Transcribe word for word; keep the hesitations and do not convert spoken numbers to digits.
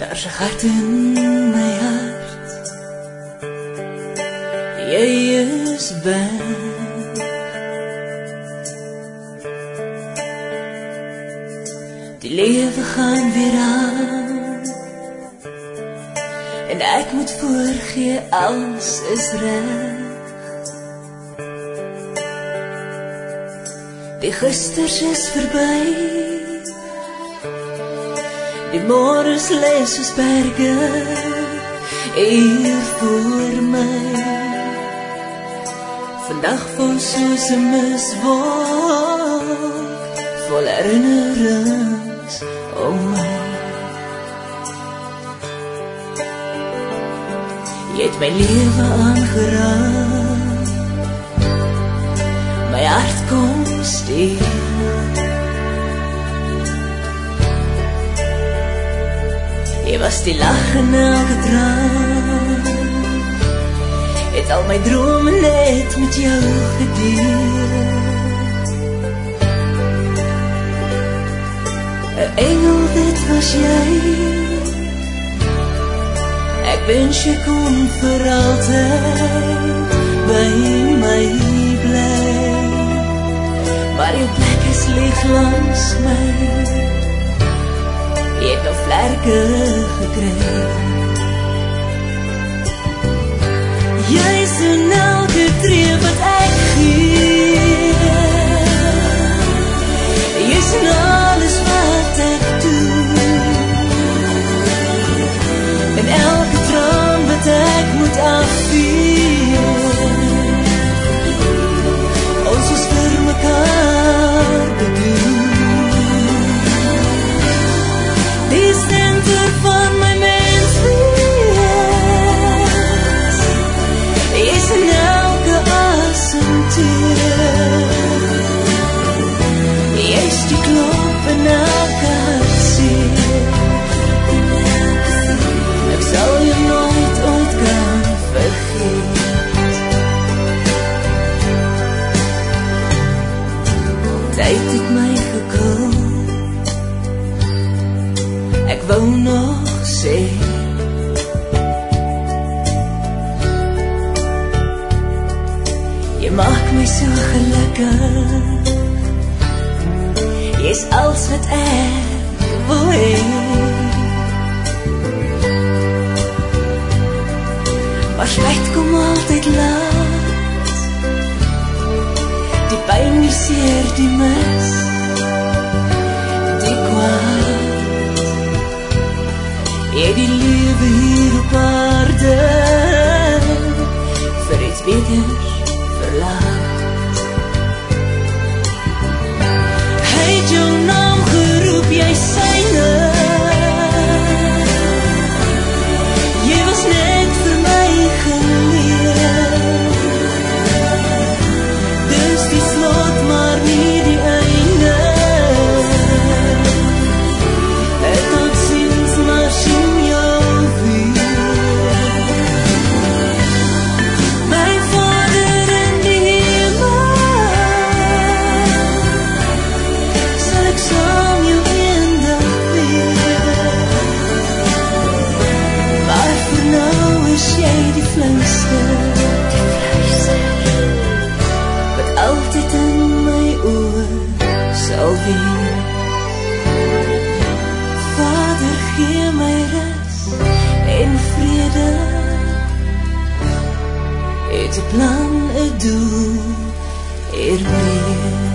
Daar's 'n gat in my hart. Jy is weg. Die lewe gaan weer aan en ek moet voorgee alles is reg. Die gisters is verby, die môres lê soos berge hier voor my. Vandag voel soos 'n miswolk vol herinnerings om my. Jy het my lewe aangeraak, my hart kom stil. Jy was die lach in elke traan, het al my drome net met jou gedeel. 'n engel, dit was jy. Ek wens jy kon vir altyd by my bly, maar jou plek is leeg langs my. Jy het al vlerke gekry. Jy is in elke tree wat ek gee. Jy is in alles wat ek doen, en elke traan wat ek moet afvee. Ons is vir mekaar bedoel. Die center van my menswees, jy is in elke asemteug. Jy is die klop in elke hartseer. Ek sal jou nooit ooit kan vergeet. Tyd het my gekoop, ek wou nog sê, jy maak my so gelukkig. Jy is alles wat ek wil hê. Maar spyt kom altyd laat, die pyn, die seer, die mis, die kwaad. Jy het die lewe hier op aarde vir iets beters verlaat. Hy het jou naam geroep, jy syne. Jy was net vir my geleer. Dis die slot, maar nie die einde. Tot ziens, maar sien jou weer. My Vader in die hemel, sal ek saam jou eendag weer. Maar vir nou is jy die fluister, wat altyd in my oor sal wees. Vader, gee my rus en vrede, het 'n plan, 'n doel, er meer.